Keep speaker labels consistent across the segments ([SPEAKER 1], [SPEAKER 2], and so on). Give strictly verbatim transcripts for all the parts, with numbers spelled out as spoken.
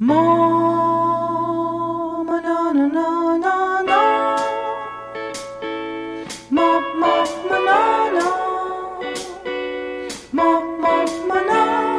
[SPEAKER 1] Mama, na na na na na. Mama, na na. Mama, на.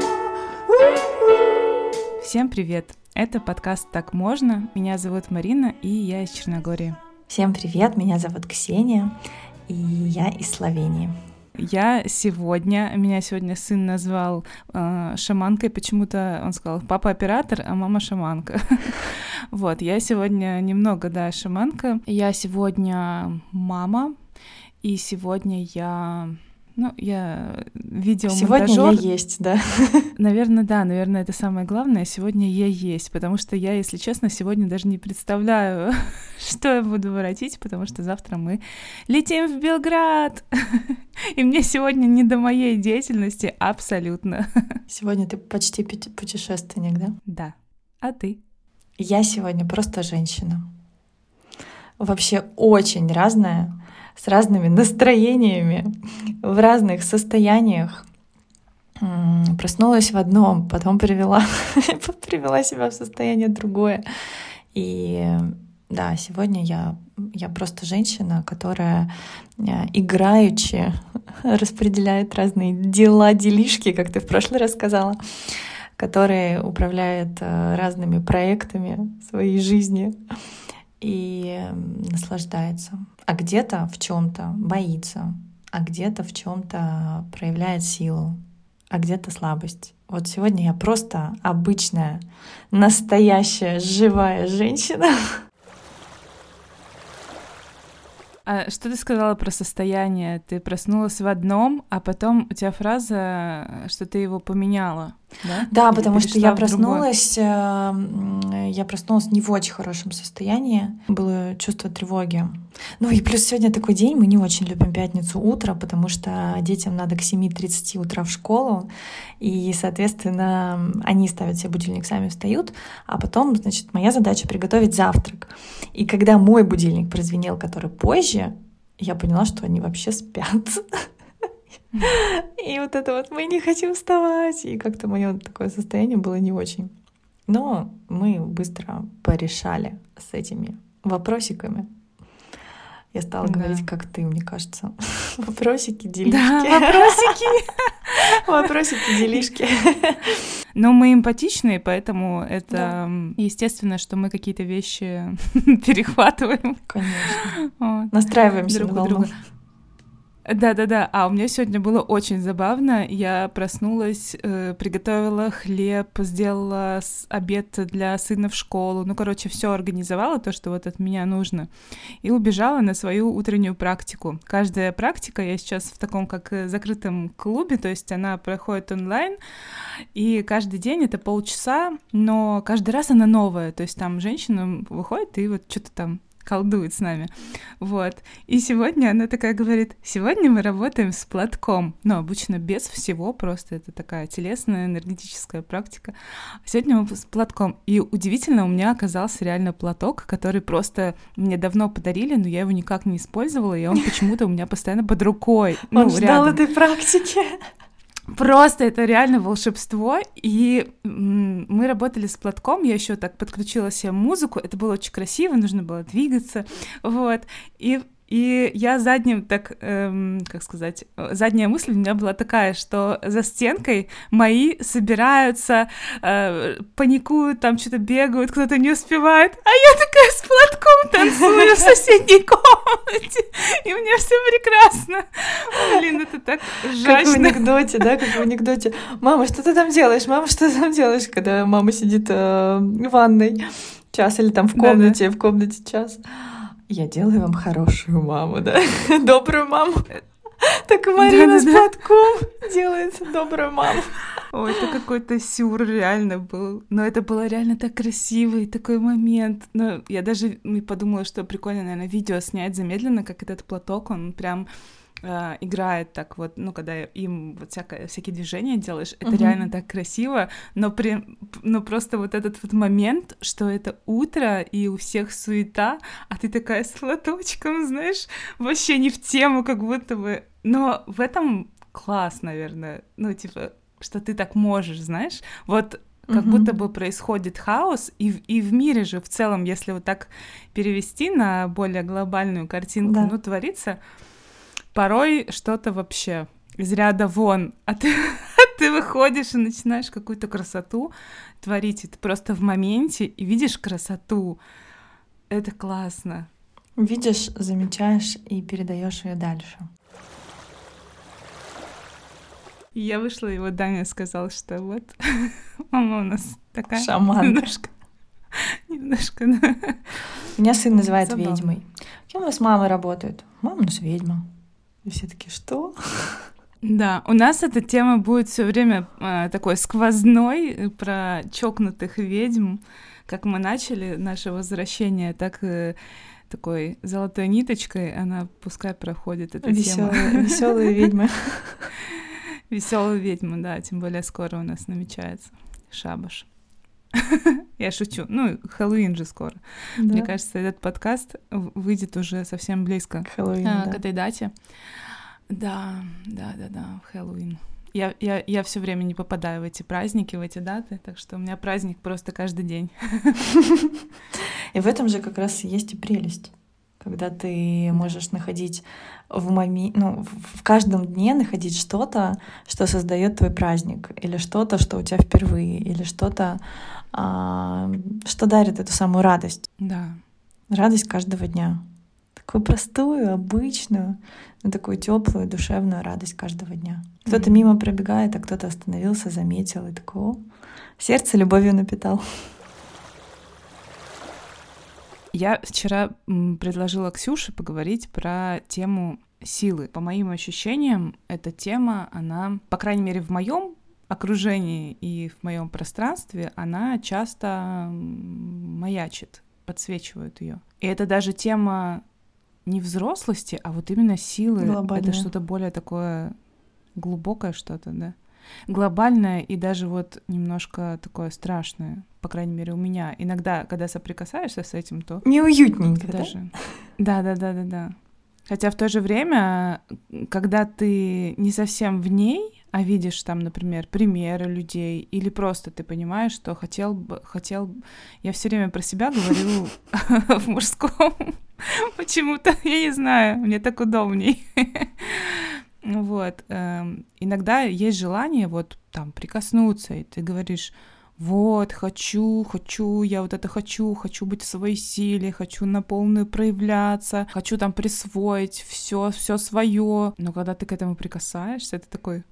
[SPEAKER 1] Всем привет! Это подкаст «Так можно». Меня зовут Марина, и я из Черногории.
[SPEAKER 2] Всем привет! Меня зовут Ксения, и я из Словении.
[SPEAKER 1] Я сегодня, меня сегодня сын назвал э, шаманкой, почему-то он сказал, папа оператор, а мама шаманка. Вот, я сегодня немного, да, шаманка. Я сегодня мама, и сегодня я... Ну, я видеомонтажёр.
[SPEAKER 2] Сегодня я есть, да.
[SPEAKER 1] Наверное, да, наверное, это самое главное. Сегодня я есть, потому что я, если честно, сегодня даже не представляю, что я буду воротить, потому что завтра мы летим в Белград. И мне сегодня не до моей деятельности абсолютно.
[SPEAKER 2] Сегодня ты почти путешественник, да?
[SPEAKER 1] Да. А ты?
[SPEAKER 2] Я сегодня просто женщина. Вообще очень разная, с разными настроениями, в разных состояниях. Проснулась в одном, потом привела, привела себя в состояние другое. И да, сегодня я, я просто женщина, которая играючи распределяет разные дела, делишки, как ты в прошлый раз сказала, которая управляет разными проектами своей жизни и наслаждается. А где-то в чем-то боится, а где-то в чем-то проявляет силу, а где-то слабость. Вот сегодня я просто обычная, настоящая, живая женщина.
[SPEAKER 1] А что ты сказала про состояние? Ты проснулась в одном, а потом у тебя фраза, что ты его поменяла, да?
[SPEAKER 2] Да,
[SPEAKER 1] Или
[SPEAKER 2] потому что я проснулась,
[SPEAKER 1] другой?
[SPEAKER 2] я проснулась не в очень хорошем состоянии, было чувство тревоги. Ну и плюс сегодня такой день, мы не очень любим пятницу утро, потому что детям надо к семи тридцати утра в школу, и, соответственно, они ставят себе будильник, сами встают, а потом, значит, моя задача — приготовить завтрак. И когда мой будильник прозвенел, который позже, я поняла, что они вообще спят. И вот это вот мы не хотим вставать. И как-то мое такое состояние было не очень. Но мы быстро порешали с этими вопросиками. Я стала да. говорить, как ты, мне кажется. Вопросики, делишки.
[SPEAKER 1] Да, вопросики.
[SPEAKER 2] Вопросики, делишки.
[SPEAKER 1] Но мы эмпатичные, поэтому это да. естественно, что мы какие-то вещи перехватываем.
[SPEAKER 2] Конечно. Вот. Настраиваемся
[SPEAKER 1] друг
[SPEAKER 2] на
[SPEAKER 1] друга. Да-да-да, а у меня сегодня было очень забавно. Я проснулась, э, приготовила хлеб, сделала обед для сына в школу. Ну, короче, все организовала, то, что вот от меня нужно. И убежала на свою утреннюю практику. Каждая практика, я сейчас в таком как закрытом клубе, то есть она проходит онлайн, и каждый день это полчаса, но каждый раз она новая. То есть там женщина выходит и вот что-то там колдует с нами, вот. И сегодня она такая говорит, сегодня мы работаем с платком, но обычно без всего, просто это такая телесная, энергетическая практика. Сегодня мы с платком, и удивительно, у меня оказался реально платок, который просто мне давно подарили, но я его никак не использовала, и он почему-то у меня постоянно под рукой.
[SPEAKER 2] Он
[SPEAKER 1] ну,
[SPEAKER 2] ждал
[SPEAKER 1] рядом.
[SPEAKER 2] этой практики.
[SPEAKER 1] Просто это реально волшебство, и мы работали с платком, я еще так подключила себе музыку, это было очень красиво, нужно было двигаться, вот, и И я задним, так, эм, как сказать, задняя мысль у меня была такая, что за стенкой мои собираются, э, паникуют, там что-то бегают, кто-то не успевает, а я такая с платком танцую в соседней комнате, и мне все прекрасно. Блин, это так жачно.
[SPEAKER 2] Как в анекдоте, да, как в анекдоте. Мама, что ты там делаешь? Мама, что ты там делаешь? Когда мама сидит э, в ванной час или там в комнате, да-да. в комнате час. Я делаю вам хорошую маму, да? Добрую маму. Так и Марина с платком делает добрую маму.
[SPEAKER 1] Ой, это какой-то сюр реально был. Но это было реально так красивый такой момент. Но я даже подумала, что прикольно, наверное, видео снять замедленно, как этот платок, он прям э, играет так вот, ну, когда им вот всякое, всякие движения делаешь, это uh-huh. реально так красиво, но, при, но просто вот этот вот момент, что это утро, и у всех суета, а ты такая с платочком, знаешь, вообще не в тему, как будто бы... Но в этом класс, наверное, ну, типа, что ты так можешь, знаешь, вот как
[SPEAKER 2] Мгм.
[SPEAKER 1] будто бы происходит хаос, и, в- и в мире же в целом, если вот так перевести на более глобальную картинку,
[SPEAKER 2] Да.
[SPEAKER 1] ну, творится порой что-то вообще из ряда вон, а ты, а ты выходишь и начинаешь какую-то красоту творить, и ты просто в моменте и видишь красоту. Это классно.
[SPEAKER 2] Видишь, замечаешь и передаешь ее дальше.
[SPEAKER 1] И я вышла, и вот Даня сказал, что вот мама у нас такая
[SPEAKER 2] Шаманка.
[SPEAKER 1] немножко, немножко, да.
[SPEAKER 2] Меня сын называет
[SPEAKER 1] Забавно.
[SPEAKER 2] ведьмой. Кем у вас мама работает? Мама у нас ведьма. И все таки что?
[SPEAKER 1] Да, у нас эта тема будет все время э, такой сквозной э, про чокнутых ведьм. Как мы начали наше возвращение, так и такой золотой ниточкой она пускай проходит эта тема.
[SPEAKER 2] Веселые, веселые ведьмы.
[SPEAKER 1] Веселую ведьму, да, тем более скоро у нас намечается шабаш. Я шучу. Ну, Хэллоуин же скоро. Мне
[SPEAKER 2] Да.
[SPEAKER 1] кажется, этот подкаст в- выйдет уже совсем близко
[SPEAKER 2] Хэллоуин,
[SPEAKER 1] а,
[SPEAKER 2] да.
[SPEAKER 1] к этой дате. Да, да, да, да, Хэллоуин. Я, я, я все время не попадаю в эти праздники, в эти даты, так что у меня праздник просто каждый день.
[SPEAKER 2] И в этом же как раз и есть и прелесть, когда ты можешь находить в моме... ну, в в каждом дне находить что-то, что создает твой праздник, или что-то, что у тебя впервые, или что-то, а, что дарит эту самую радость.
[SPEAKER 1] Да.
[SPEAKER 2] Радость каждого дня. Такую простую, обычную, но такую теплую, душевную радость каждого дня. Кто-то
[SPEAKER 1] Мгм.
[SPEAKER 2] мимо пробегает, а кто-то остановился, заметил и такой: «О, сердце любовью напитал».
[SPEAKER 1] Я вчера м, предложила Ксюше поговорить про тему силы. По моим ощущениям, эта тема, она, по крайней мере, в моем окружении и в моем пространстве, она часто м, маячит, подсвечивают ее. И это даже тема не взрослости, а вот именно силы.
[SPEAKER 2] Глобальная.
[SPEAKER 1] Это что-то более такое глубокое что-то, да. Глобальное и даже вот немножко такое страшное, по крайней мере, у меня. Иногда, когда соприкасаешься с этим, то
[SPEAKER 2] Неуютненько,
[SPEAKER 1] как-то
[SPEAKER 2] да?
[SPEAKER 1] даже... Да, да, да, да, да. Хотя в то же время, когда ты не совсем в ней, а видишь там, например, примеры людей, или просто ты понимаешь, что хотел бы, хотел... б- Я все время про себя говорю в мужском. Почему-то, я не знаю, мне так удобней. Вот. эм, Иногда есть желание вот там прикоснуться, и ты говоришь: вот, хочу, хочу, я вот это хочу, хочу быть в своей силе, хочу на полную проявляться, хочу там присвоить все, все свое. Но когда ты к этому прикасаешься, ты такой: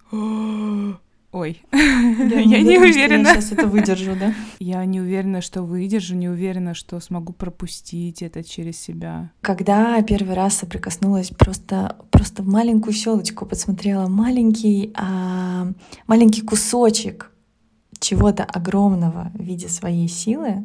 [SPEAKER 1] ой, я не
[SPEAKER 2] уверена, что
[SPEAKER 1] уверена.
[SPEAKER 2] Я сейчас это выдержу, да?
[SPEAKER 1] Я не уверена, что выдержу, не уверена, что смогу пропустить это через себя.
[SPEAKER 2] Когда первый раз соприкоснулась, просто, просто в маленькую щелочку подсмотрела маленький, а, маленький кусочек чего-то огромного в виде своей силы,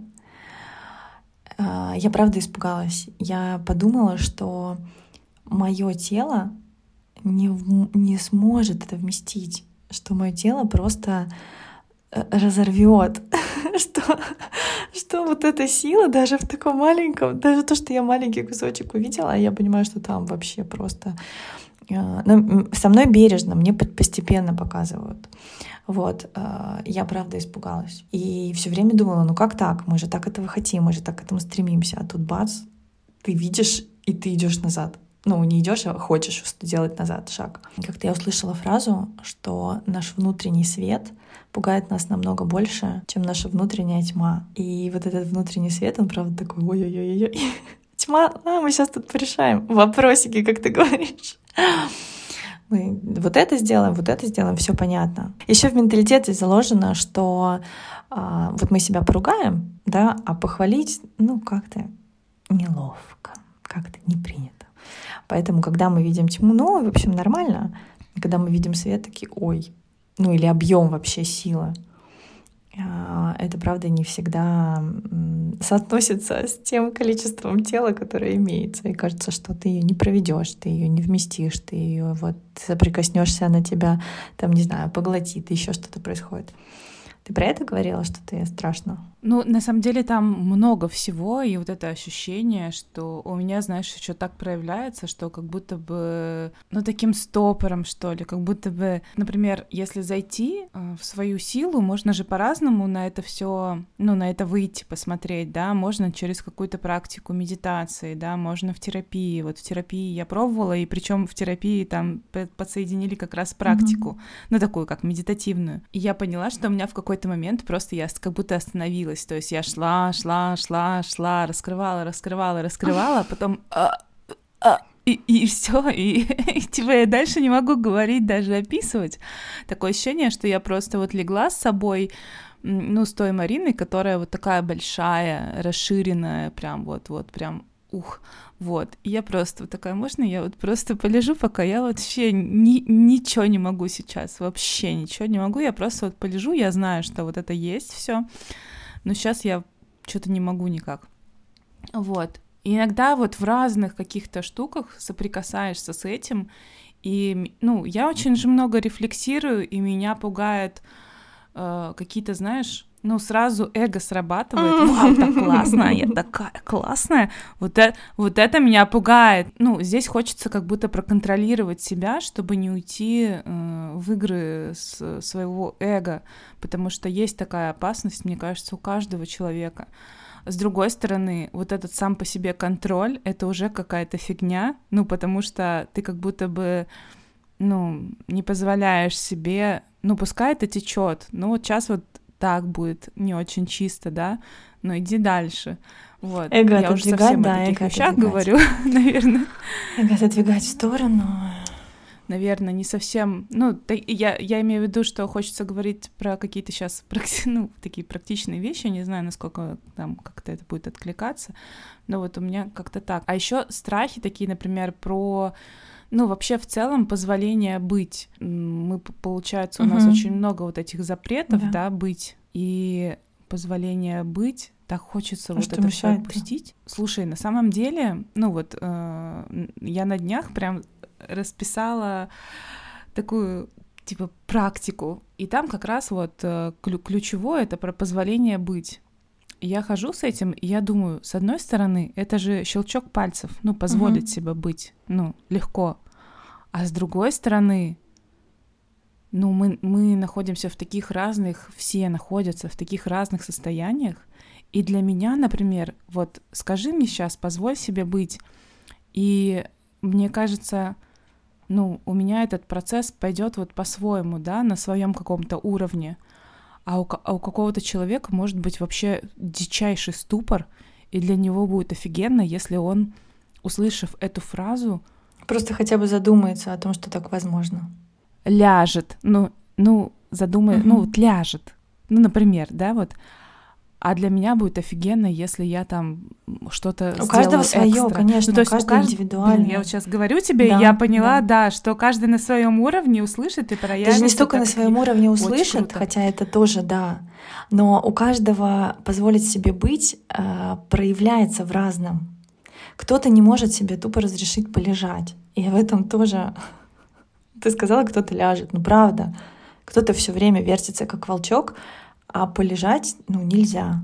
[SPEAKER 2] а, я правда испугалась. Я подумала, что мое тело не, в- не сможет это вместить, что мое тело просто э, разорвет, что, что вот эта сила даже в таком маленьком, даже то, что я маленький кусочек увидела, я понимаю, что там вообще просто... э, ну, м, со мной бережно, мне по- постепенно показывают. Вот, э, я правда испугалась. И все время думала: ну как так? Мы же так этого хотим, мы же так к этому стремимся. А тут бац, ты видишь, и ты идешь назад. Ну, не идешь, а хочешь сделать назад шаг. Как-то я услышала фразу, что наш внутренний свет пугает нас намного больше, чем наша внутренняя тьма. И вот этот внутренний свет, он правда такой: ой-ой-ой-ой. Тьма, а мы сейчас тут порешаем вопросики, как ты говоришь. Мы вот это сделаем, вот это сделаем, все понятно. Еще в менталитете заложено, что а, вот мы себя поругаем, да, а похвалить, ну, как-то неловко, как-то не принято. Поэтому, когда мы видим тьму, ну, в общем, нормально. И когда мы видим свет, такие: ой, ну или объем вообще силы. А, Это, правда, не всегда м, соотносится с тем количеством тела, которое имеется. И кажется, что ты ее не проведешь, ты ее не вместишь, ты ее вот соприкоснешься, она тебя, там, не знаю, поглотит, еще что-то происходит. Ты про это говорила, что тебе страшно?
[SPEAKER 1] Ну, на самом деле там много всего, и вот это ощущение, что у меня, знаешь, еще так проявляется, что как будто бы, ну, таким стопором, что ли, как будто бы, например, если зайти э, в свою силу, можно же по-разному на это все, ну, на это выйти, посмотреть, да, можно через какую-то практику медитации, да, можно в терапии. Вот в терапии я пробовала, и причем в терапии там подсоединили как раз практику, mm-hmm. ну, такую, как медитативную. И я поняла, что у меня в какой-то момент просто я как будто остановилась. То есть я шла, шла, шла, шла, раскрывала, раскрывала, раскрывала, а потом а, а, и, и все, и, и типа я дальше не могу говорить, даже описывать. Такое ощущение, что я просто вот легла с собой, ну, с той Мариной, которая вот такая большая, расширенная, прям вот-вот, прям ух, вот. И я просто вот такая, можно я вот просто полежу, пока я вообще ни, ничего не могу сейчас, вообще ничего не могу, я просто вот полежу, я знаю, что вот это есть все. Но сейчас я что-то не могу никак. Вот. И иногда вот в разных каких-то штуках соприкасаешься с этим. И, ну, я очень же много рефлексирую, и меня пугает э, какие-то, знаешь, ну, сразу эго срабатывает. Вау, так классно, я такая классная. Вот это, вот это меня пугает. Ну, здесь хочется как будто проконтролировать себя, чтобы не уйти э, в игры с своего эго, потому что есть такая опасность, мне кажется, у каждого человека. С другой стороны, вот этот сам по себе контроль — это уже какая-то фигня, ну, потому что ты как будто бы, ну, не позволяешь себе, ну, пускай это течет, ну, вот сейчас вот так будет не очень чисто, да, но иди дальше. Вот.
[SPEAKER 2] Эго
[SPEAKER 1] я уже совсем да, о таких вещах говорю, наверное.
[SPEAKER 2] Эго отодвигать в сторону.
[SPEAKER 1] Наверное, не совсем... Ну, я, я имею в виду, что хочется говорить про какие-то сейчас ну, такие практичные вещи, не знаю, насколько там как-то это будет откликаться, но вот у меня как-то так. А еще страхи такие, например, про... Ну, вообще, в целом, позволение быть. Мы, получается, у uh-huh. нас очень много вот этих запретов, да, да быть. И позволение быть, так хочется а вот это все отпустить. Слушай, на самом деле, ну вот, э, я на днях прям расписала такую, типа, практику. И там как раз вот э, ключевое — это про позволение быть. И я хожу с этим, и я думаю, с одной стороны, это же щелчок пальцев, ну, позволить uh-huh. себе быть, ну, легко. А с другой стороны, ну, мы, мы находимся в таких разных, все находятся в таких разных состояниях. И для меня, например, вот скажи мне сейчас, позволь себе быть. И мне кажется, ну, у меня этот процесс пойдет вот по-своему, да, на своем каком-то уровне. А у, а у какого-то человека может быть вообще дичайший ступор, и для него будет офигенно, если он, услышав эту фразу...
[SPEAKER 2] Просто хотя бы задумается о том, что так возможно.
[SPEAKER 1] Ляжет, ну, ну задумает, угу. ну, вот ляжет. Ну, например, да, вот. А для меня будет офигенно, если я там что-то
[SPEAKER 2] у каждого свое,
[SPEAKER 1] экстра.
[SPEAKER 2] конечно,
[SPEAKER 1] ну, то есть
[SPEAKER 2] каждый
[SPEAKER 1] кажд...
[SPEAKER 2] индивидуально.
[SPEAKER 1] Блин, я вот сейчас говорю тебе, да, и я поняла, да. да, что каждый на своем уровне услышит и проявится.
[SPEAKER 2] Даже не столько на своем уровне услышит, хотя это тоже, да. Но у каждого позволить себе быть э, проявляется в разном. Кто-то не может себе тупо разрешить полежать. И в этом тоже... Ты сказала, кто-то ляжет. Ну, правда. Кто-то все время вертится, как волчок, а полежать, ну, нельзя.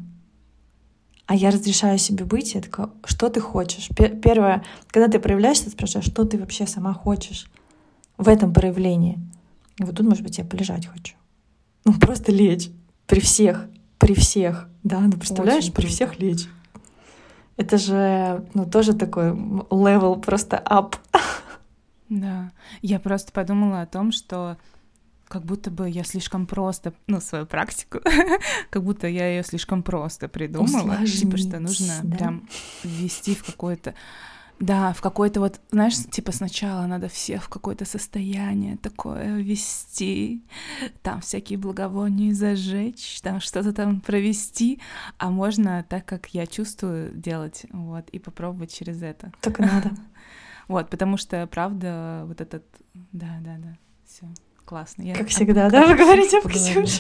[SPEAKER 2] А я разрешаю себе быть, я такая, что ты хочешь? Первое, когда ты проявляешься, ты спрашиваешь, что ты вообще сама хочешь в этом проявлении. И вот тут, может быть, я полежать хочу. Ну, просто лечь. При всех. При всех. Да, ну, представляешь, при всех лечь. Это же, ну, тоже такой левел просто up.
[SPEAKER 1] Да. Я просто подумала о том, что как будто бы я слишком просто, ну, свою практику, как будто я ее слишком просто придумала. Усложнить, типа, что нужно да? прям ввести в какое-то... Да, в какое-то вот, знаешь, типа сначала надо всех в какое-то состояние такое ввести, там всякие благовония зажечь, там что-то там провести, а можно так, как я чувствую, делать, вот, и попробовать через это.
[SPEAKER 2] Так и надо.
[SPEAKER 1] Вот, потому что, правда, вот этот... Да, да, да, все классно. Я
[SPEAKER 2] как всегда, да, вы говорите об Ксюше?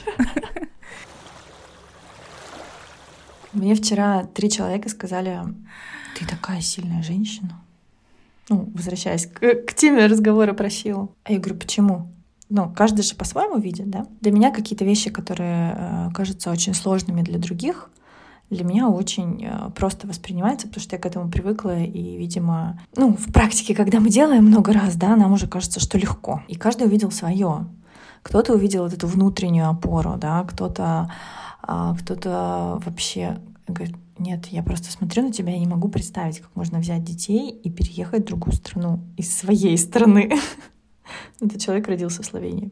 [SPEAKER 2] Мне вчера три человека сказали... Ты такая сильная женщина. Ну, возвращаясь к, к теме разговора про силу. А я говорю, почему? Ну, каждый же по-своему видит, да? Для меня какие-то вещи, которые э, кажутся очень сложными для других, для меня очень просто воспринимается, потому что я к этому привыкла, и, видимо, ну, в практике, когда мы делаем много раз, да, нам уже кажется, что легко. И каждый увидел свое. Кто-то увидел вот эту внутреннюю опору, да, кто-то, кто-то вообще говорит: нет, я просто смотрю на тебя и не могу представить, как можно взять детей и переехать в другую страну из своей страны. Этот человек родился в Словении.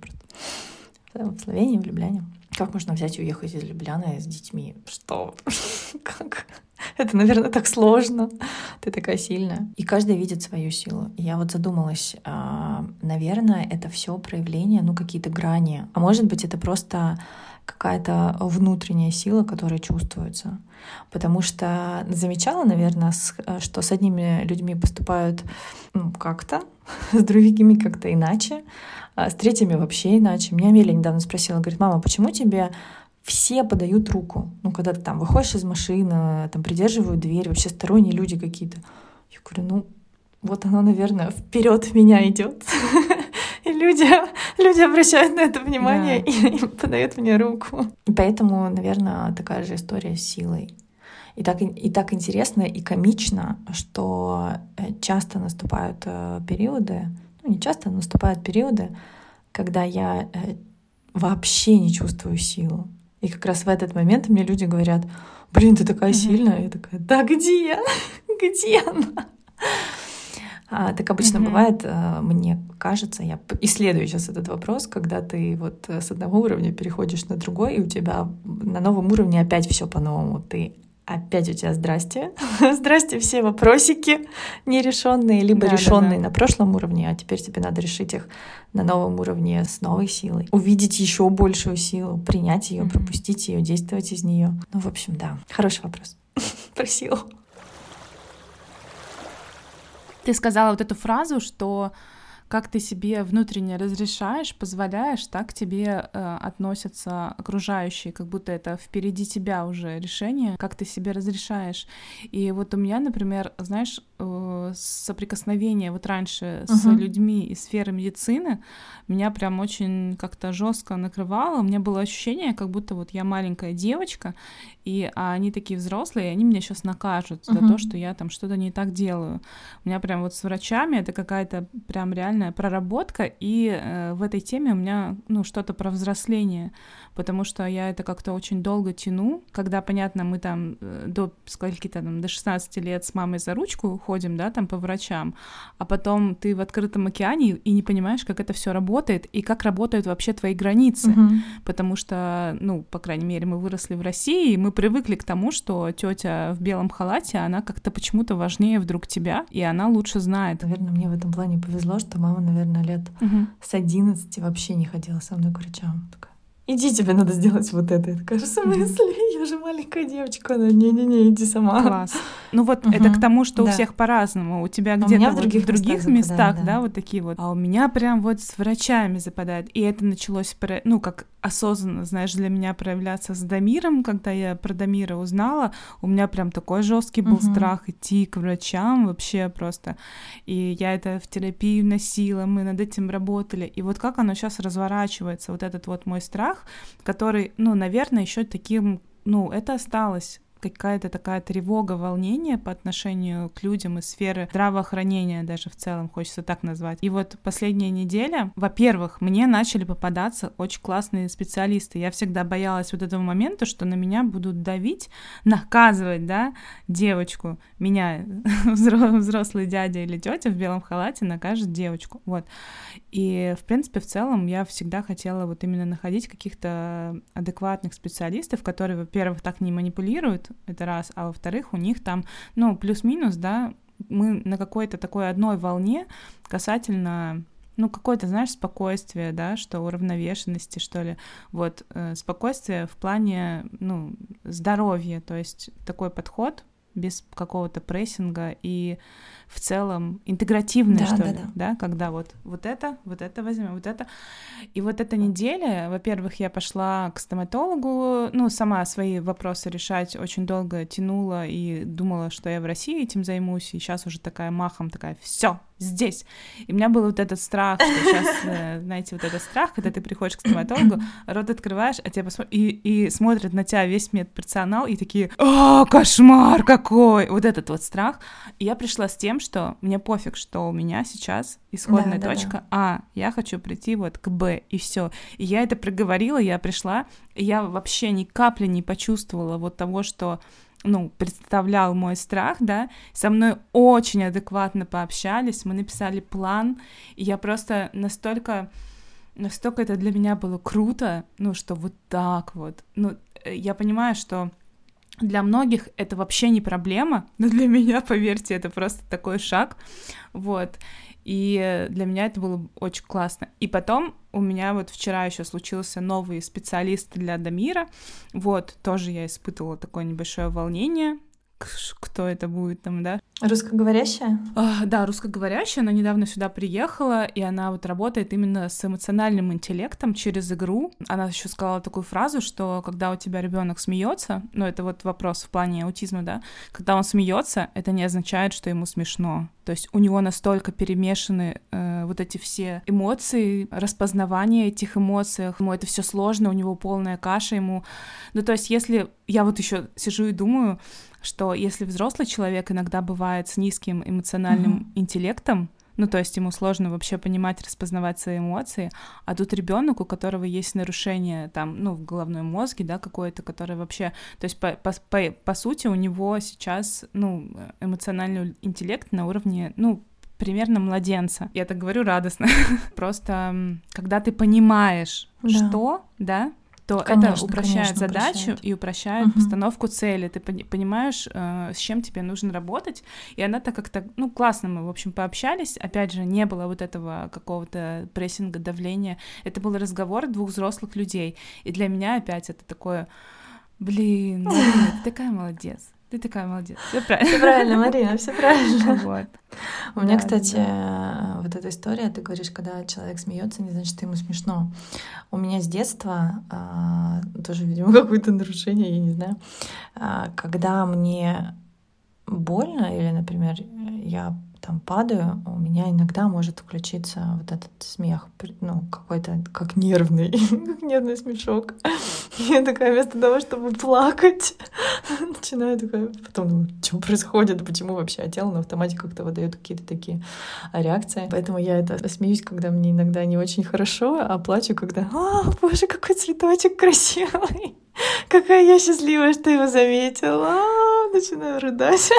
[SPEAKER 2] В Словении, в Любляне. Как можно взять и уехать из Любляны с детьми? Что? Как? Это, наверное, так сложно. Ты такая сильная. И каждый видит свою силу. И я вот задумалась, наверное, это все проявление, ну, какие-то грани. А может быть, это просто какая-то внутренняя сила, которая чувствуется. Потому что замечала, наверное, что с одними людьми поступают ну, как-то, с другими как-то иначе, а с третьими вообще иначе. Меня Амелия недавно спросила, говорит: мама, почему тебе все подают руку? Ну, когда ты там выходишь из машины, там придерживают дверь, вообще сторонние люди какие-то. Я говорю: ну, вот оно, наверное, вперед меня идет. И люди, люди обращают на это внимание, да, и, и подают мне руку. И поэтому, наверное, такая же история с силой. И так, и так интересно и комично, что часто наступают периоды, ну не часто, но наступают периоды, когда я вообще не чувствую силу. И как раз в этот момент мне люди говорят: блин, ты такая сильная. Я такая: да где? Где она? А, так обычно mm-hmm. бывает, мне кажется, я исследую сейчас этот вопрос, когда ты вот с одного уровня переходишь на другой, и у тебя на новом уровне опять все по-новому. Ты опять у тебя здрасте, здрасте все вопросики нерешенные, либо да, решенные да, да. на прошлом уровне, а теперь тебе надо решить их на новом уровне с новой силой, увидеть еще большую силу, принять ее, mm-hmm. пропустить ее, действовать из нее. Ну, в общем, да, хороший вопрос про силу.
[SPEAKER 1] Ты сказала вот эту фразу, что как ты себе внутренне разрешаешь, позволяешь, так к тебе э, относятся окружающие, как будто это впереди тебя уже решение, как ты себе разрешаешь. И вот у меня, например, знаешь, э, соприкосновение вот раньше uh-huh. с людьми из сферы медицины меня прям очень как-то жестко накрывало. У меня было ощущение, как будто вот я маленькая девочка, и а они такие взрослые, и они меня сейчас накажут uh-huh. за то, что я там что-то не так делаю. У меня прям вот с врачами это какая-то прям реально проработка, и э, в этой теме у меня, ну, что-то про взросление, потому что я это как-то очень долго тяну, когда, понятно, мы там э, до скольки-то там, до шестнадцати лет с мамой за ручку ходим, да, там по врачам, а потом ты в открытом океане и не понимаешь, как это все работает, и как работают вообще твои границы, uh-huh. потому что, ну, по крайней мере, мы выросли в России, и мы привыкли к тому, что тетя в белом халате, она как-то почему-то важнее вдруг тебя, и она лучше знает.
[SPEAKER 2] Наверное, мне в этом плане повезло, что мама, наверное, лет uh-huh. с одиннадцати вообще не ходила со мной к врачам. Такая: иди, тебе надо сделать вот это. Я такая: в смысле? Uh-huh. Я же маленькая девочка. Она: не-не-не, иди сама.
[SPEAKER 1] Класс. Ну вот uh-huh. это к тому, что да. у всех по-разному. У тебя где-то у меня в других, вот, в других местах, местах да. да, вот такие вот. А у меня прям вот с врачами западает. И это началось, ну, как осознанно, знаешь, для меня проявляться с Дамиром. Когда я про Дамира узнала, у меня прям такой жесткий был uh-huh. страх идти к врачам вообще просто. И я это в терапию носила, мы над этим работали. И вот как оно сейчас разворачивается, вот этот вот мой страх, который, ну, наверное, еще таким, ну, это осталось. Какая-то такая тревога, волнение по отношению к людям из сферы здравоохранения даже в целом, хочется так назвать. И вот последняя неделя, во-первых, мне начали попадаться очень классные специалисты. Я всегда боялась вот этого момента, что на меня будут давить, наказывать, да, девочку, меня, взрослый дядя или тетя в белом халате накажет девочку, вот. И, в принципе, в целом я всегда хотела вот именно находить каких-то адекватных специалистов, которые, во-первых, так не манипулируют, это раз, а во-вторых, у них там, ну, плюс-минус, да, мы на какой-то такой одной волне касательно, ну, какое-то, знаешь, спокойствие, да, что уравновешенности, что ли, вот, э, спокойствие в плане, ну, здоровья, то есть такой подход без какого-то прессинга и в целом интегративное, да, что да, ли, да. да, когда вот, вот это, вот это возьмем, вот это. И вот эта неделя, во-первых, я пошла к стоматологу, ну, сама свои вопросы решать очень долго тянула и думала, что я в России этим займусь, и сейчас уже такая махом такая: все, здесь. И у меня был вот этот страх, что сейчас, знаете, вот этот страх, когда ты приходишь к стоматологу, рот открываешь, а тебя посмотрят, и, и смотрят на тебя весь медперсонал, и такие: «О, кошмар какой!» Вот этот вот страх. И я пришла с тем, что мне пофиг, что у меня сейчас исходная да, точка да, да. А, я хочу прийти вот к Б, и все. И я это проговорила, я пришла, и я вообще ни капли не почувствовала вот того, что, ну, представлял мой страх, да, со мной очень адекватно пообщались, мы написали план, и я просто настолько, настолько это для меня было круто, ну, что вот так вот, ну, я понимаю, что для многих это вообще не проблема, но для меня, поверьте, это просто такой шаг, вот. И для меня это было очень классно. И потом у меня вот вчера еще случился новый специалист для Дамира. Вот, тоже я испытывала такое небольшое волнение. Кто это будет там, да?
[SPEAKER 2] Русскоговорящая?
[SPEAKER 1] А, да, русскоговорящая. Она недавно сюда приехала, и она вот работает именно с эмоциональным интеллектом через игру. Она еще сказала такую фразу, что когда у тебя ребенок смеется, ну это вот вопрос в плане аутизма, да, когда он смеется, это не означает, что ему смешно. То есть у него настолько перемешаны э, вот эти все эмоции, распознавание этих эмоций, ему это все сложно, у него полная каша, ему... Ну то есть если... Я вот еще сижу и думаю, что если взрослый человек иногда бывает с низким эмоциональным mm-hmm. интеллектом, ну, то есть ему сложно вообще понимать, распознавать свои эмоции, а тут ребенок, у которого есть нарушение там, ну, в головном мозге, да, какое-то, которое вообще... То есть, по, по, по, по сути, у него сейчас, ну, эмоциональный интеллект на уровне, ну, примерно младенца. Я так говорю радостно. Просто когда ты понимаешь, да. что, да, то конечно, это упрощает конечно, задачу упрощает. И упрощает угу. постановку цели. Ты понимаешь, с чем тебе нужно работать, и она так как-то, ну, классно мы, в общем, пообщались, опять же, не было вот этого какого-то прессинга, давления, это был разговор двух взрослых людей, и для меня опять это такое, блин, Марина, ты такая молодец. Ты такая молодец. Все правильно.
[SPEAKER 2] Все правильно, Марина, все правильно.
[SPEAKER 1] Вот.
[SPEAKER 2] У меня, да, кстати, да. вот эта история, ты говоришь, когда человек смеется, не значит, что ему смешно. У меня с детства а, тоже, видимо, какое-то нарушение, я не знаю. А, когда мне больно, или, например, я там падаю, у меня иногда может включиться вот этот смех, ну, какой-то, как нервный, как нервный смешок. Я такая, вместо того, чтобы плакать, начинаю такая, потом думаю, что происходит, почему вообще, а тело на автомате как-то выдает какие-то такие реакции. Поэтому я это смеюсь, когда мне иногда не очень хорошо, а плачу, когда, о, боже, какой цветочек красивый, какая я счастливая, что его заметила, начинаю рыдать.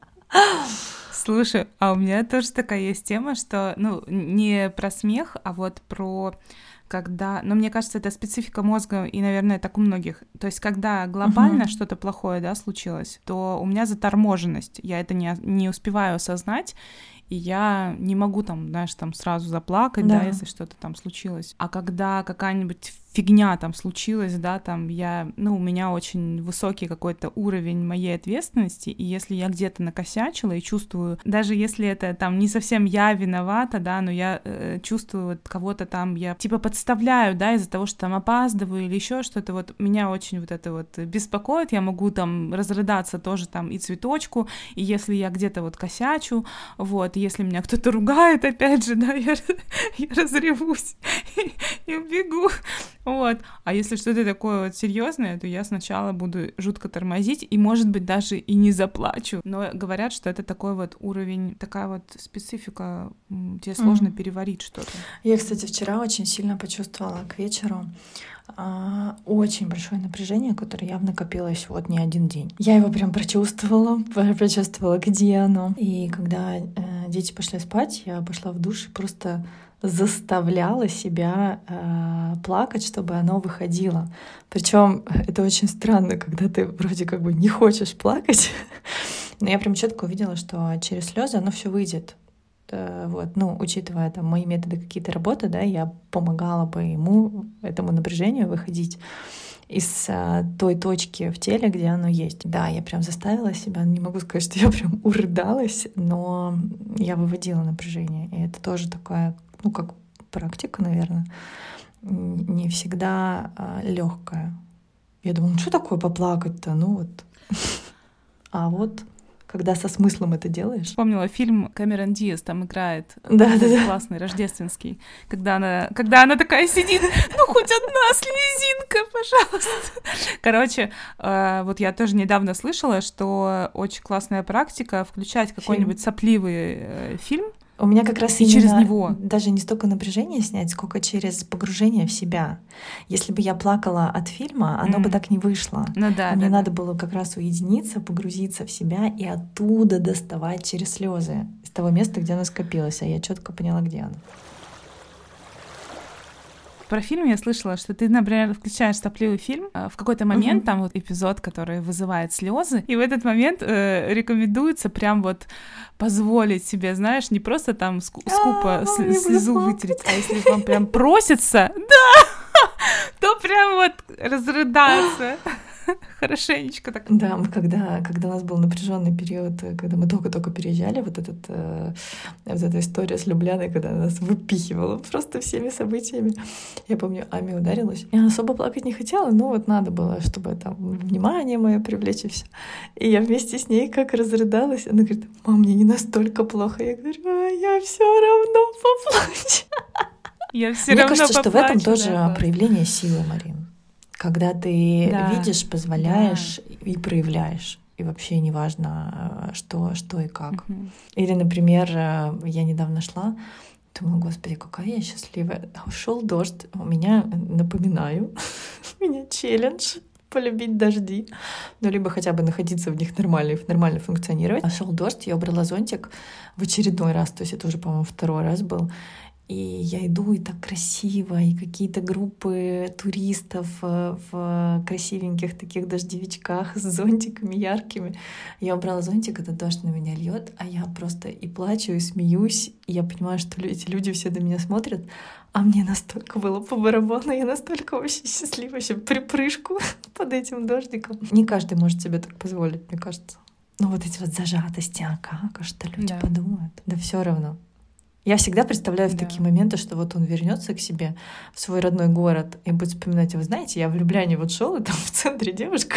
[SPEAKER 1] Слушай, а у меня тоже такая есть тема, что, ну, не про смех, а вот про когда... Но мне кажется, это специфика мозга, и, наверное, так у многих. То есть, когда глобально uh-huh. что-то плохое, да, случилось, то у меня заторможенность. Я это не, не успеваю осознать, и я не могу там, знаешь, там сразу заплакать, да. да, если что-то там случилось. А когда какая-нибудь фигня там случилась, да, там я, ну, у меня очень высокий какой-то уровень моей ответственности, и если я где-то накосячила и чувствую, даже если это там не совсем я виновата, да, но я э, чувствую вот кого-то там, я типа подставляю, да, из-за того, что там опаздываю или еще что-то, вот меня очень вот это вот беспокоит, я могу там разрыдаться тоже там и цветочку, и если я где-то вот косячу, вот, если меня кто-то ругает, опять же, да, я, я разревусь и, и убегу. Вот. А если что-то такое вот серьезное, то я сначала буду жутко тормозить и, может быть, даже и не заплачу. Но говорят, что это такой вот уровень, такая вот специфика, тебе сложно mm. переварить что-то.
[SPEAKER 2] Я, кстати, вчера очень сильно почувствовала к вечеру очень большое напряжение, которое явно копилось вот не один день. Я его прям прочувствовала, прочувствовала, где оно. И когда э, дети пошли спать, я пошла в душ и просто заставляла себя э, плакать, чтобы оно выходило. Причем это очень странно, когда ты вроде как бы не хочешь плакать, но я прям четко увидела, что через слезы оно все выйдет. Вот, ну, учитывая там мои методы какие-то работы, да, я помогала бы ему, этому напряжению выходить из а, той точки в теле, где оно есть. Да, я прям заставила себя, не могу сказать, что я прям урыдалась, но я выводила напряжение, и это тоже такая, ну, как практика, наверное, не всегда а, легкая. Я думала, ну, что такое поплакать-то, ну вот, а вот когда со смыслом это делаешь.
[SPEAKER 1] Вспомнила фильм Кэмерон Диаз, там играет.
[SPEAKER 2] Да, да, да.
[SPEAKER 1] Классный, рождественский. Когда она, когда она такая сидит, ну хоть одна слезинка, пожалуйста. Короче, э, вот я тоже недавно слышала, что очень классная практика включать какой-нибудь фильм. сопливый э, фильм.
[SPEAKER 2] У меня как раз
[SPEAKER 1] и через него
[SPEAKER 2] даже не столько напряжение снять, сколько через погружение в себя. Если бы я плакала от фильма, оно mm. бы так не вышло.
[SPEAKER 1] Ну да.
[SPEAKER 2] А мне
[SPEAKER 1] да,
[SPEAKER 2] надо
[SPEAKER 1] да.
[SPEAKER 2] было как раз уединиться, погрузиться в себя и оттуда доставать через слезы из того места, где она скопилась, а я четко поняла, где она.
[SPEAKER 1] Про фильм я слышала, что ты, например, включаешь сопливый фильм, в какой-то момент uh-huh. там вот эпизод, который вызывает слезы, и в этот момент э, рекомендуется прям вот позволить себе, знаешь, не просто там ску- скупо с- слезу вытереть, а если вам прям просится, да, то прям вот разрыдаться. Хорошенечко так.
[SPEAKER 2] Да, мы когда, когда у нас был напряженный период, когда мы только-только переезжали, вот, этот, э, вот эта история с Любляной, когда она нас выпихивала просто всеми событиями. Я помню, Ами ударилась. Я особо плакать не хотела, но вот надо было, чтобы там внимание мое привлечь и все. И я вместе с ней как разрыдалась. Она говорит: мам, мне не настолько плохо. Я говорю: а я все равно поплачу.
[SPEAKER 1] Я все
[SPEAKER 2] Мне
[SPEAKER 1] равно
[SPEAKER 2] кажется,
[SPEAKER 1] поплачу,
[SPEAKER 2] что в этом тоже
[SPEAKER 1] да,
[SPEAKER 2] проявление силы, Марин. Когда ты
[SPEAKER 1] да,
[SPEAKER 2] видишь, позволяешь
[SPEAKER 1] да.
[SPEAKER 2] и проявляешь. И вообще неважно, что, что и как.
[SPEAKER 1] Uh-huh.
[SPEAKER 2] Или, например, я недавно шла, думала: господи, какая я счастливая. Ушел дождь. У меня, напоминаю, у меня челлендж полюбить дожди. Ну, либо хотя бы находиться в них нормально и нормально функционировать. Шел дождь, я убрала зонтик в очередной раз. То есть это уже, по-моему, второй раз был. И я иду, и так красиво, и какие-то группы туристов в красивеньких таких дождевичках с зонтиками яркими. Я убрала зонтик, этот дождь на меня льет, а я просто и плачу, и смеюсь. И я понимаю, что эти люди все на меня смотрят, а мне настолько было по барабану, я настолько вообще счастлива, вообще припрыжку под этим дождиком. Не каждый может себе так позволить, мне кажется. Ну вот эти вот зажатости, а как, а что люди да. подумают? Да все равно. Я всегда представляю в да. такие моменты, что вот он вернется к себе в свой родной город и будет вспоминать: вы знаете, я в Любляне вот шел, и там в центре девушка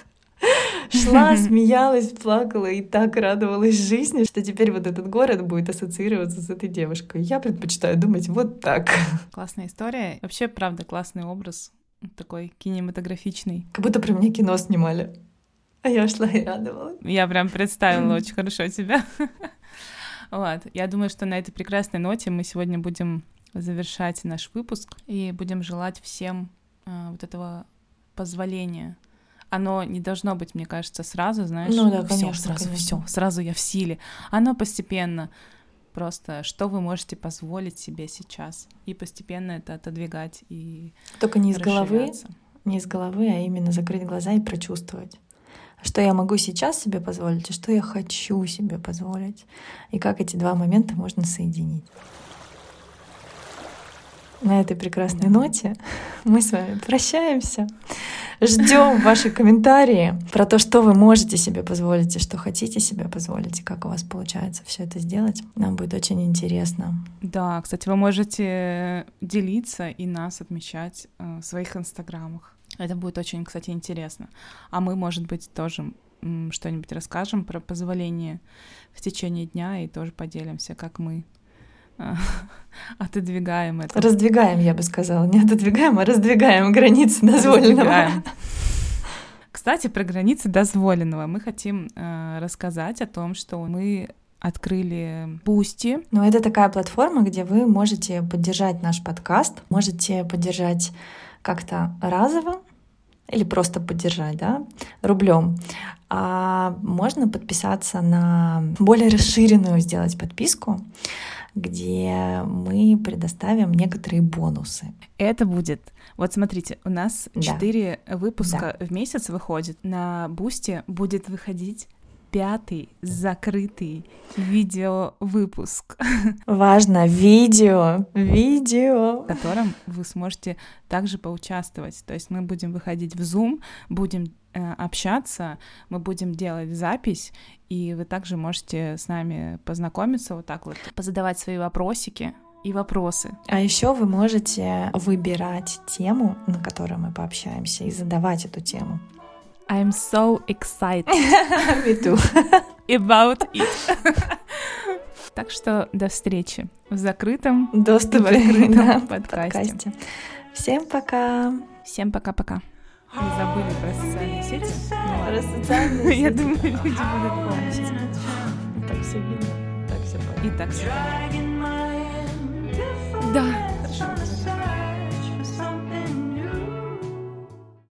[SPEAKER 2] шла, смеялась, плакала и так радовалась жизни, что теперь вот этот город будет ассоциироваться с этой девушкой. Я предпочитаю думать вот так.
[SPEAKER 1] Классная история. Вообще, правда, классный образ, такой кинематографичный.
[SPEAKER 2] Как будто про меня кино снимали, а я шла и радовалась.
[SPEAKER 1] Я прям представила очень хорошо тебя. Вот. Я думаю, что на этой прекрасной ноте мы сегодня будем завершать наш выпуск и будем желать всем э, вот этого позволения. Оно не должно быть, мне кажется, сразу, знаешь,
[SPEAKER 2] ну, да,
[SPEAKER 1] всё,
[SPEAKER 2] конечно,
[SPEAKER 1] сразу
[SPEAKER 2] конечно.
[SPEAKER 1] все, сразу я в силе. Оно постепенно. Просто что вы можете позволить себе сейчас, и постепенно это отодвигать и
[SPEAKER 2] только не из головы, не из головы, а именно закрыть глаза и прочувствовать. Что я могу сейчас себе позволить, и что я хочу себе позволить. И как эти два момента можно соединить. На этой прекрасной да. ноте мы с вами прощаемся. Ждем ваши комментарии про то, что вы можете себе позволить и что хотите себе позволить, и как у вас получается все это сделать. Нам будет очень интересно.
[SPEAKER 1] Да, кстати, вы можете делиться и нас отмечать в своих инстаграмах. Это будет очень, кстати, интересно. А мы, может быть, тоже что-нибудь расскажем про позволение в течение дня и тоже поделимся, как мы отодвигаем это.
[SPEAKER 2] Раздвигаем, я бы сказала. Не отодвигаем, а раздвигаем границы дозволенного. Раздвигаем.
[SPEAKER 1] Кстати, про границы дозволенного мы хотим э, рассказать о том, что мы открыли Boosty.
[SPEAKER 2] Ну, это такая платформа, где вы можете поддержать наш подкаст, можете поддержать как-то разово или просто поддержать, да, рублем. А можно подписаться на более расширенную, сделать подписку, где мы предоставим некоторые бонусы.
[SPEAKER 1] Это будет, вот смотрите, у нас четыре
[SPEAKER 2] да.
[SPEAKER 1] выпуска
[SPEAKER 2] да.
[SPEAKER 1] в месяц выходит. На Boosty будет выходить пятый закрытый видеовыпуск.
[SPEAKER 2] Важно, видео, видео,
[SPEAKER 1] в котором вы сможете также поучаствовать. То есть мы будем выходить в Zoom, будем э, общаться, мы будем делать запись, и вы также можете с нами познакомиться, вот так вот, позадавать свои вопросики и вопросы.
[SPEAKER 2] А еще вы можете выбирать тему, на которой мы пообщаемся, и задавать эту тему.
[SPEAKER 1] I'm so excited.
[SPEAKER 2] Me too.
[SPEAKER 1] about it. Так что до встречи в закрытом
[SPEAKER 2] доступе,
[SPEAKER 1] в открытом
[SPEAKER 2] да,
[SPEAKER 1] подкасте.
[SPEAKER 2] подкасте. Всем пока.
[SPEAKER 1] Всем пока-пока. Мы забыли про социальные сети. Ну,
[SPEAKER 2] Про социальные сети.
[SPEAKER 1] Я думаю, люди будут помнить.
[SPEAKER 2] Так все видно, так все понятно.
[SPEAKER 1] И так все понятно.